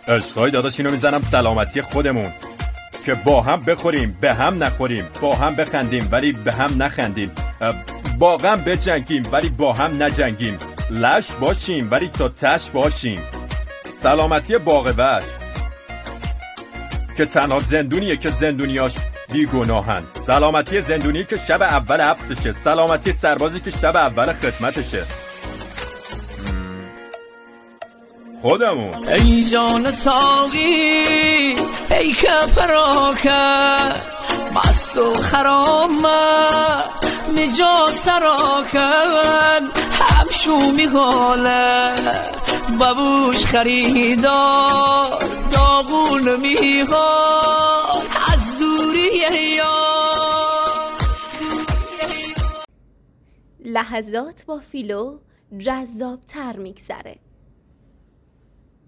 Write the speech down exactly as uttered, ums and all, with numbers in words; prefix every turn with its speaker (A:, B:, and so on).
A: عشقای داداش اینو میزنم سلامتی خودمون که با هم بخوریم به هم نخوریم، با هم بخندیم ولی به هم نخندیم، با غم بجنگیم ولی با هم نجنگیم، لش باشیم ولی تا تش باشیم. سلامتی باغ وحش که تنها زندونیه که زندونیاش بیگناهن. سلامتی زندونی که شب اول حبسشه. سلامتی سربازی که شب اول خدمتشه. خودمون.
B: ای جان ساقی ای که فراکر مست و خرام مجا سراکن همشو میخاله ببوش خریدار داغون میخواد از دوری یا
C: لحظات با فیلو جذاب تر میگذره.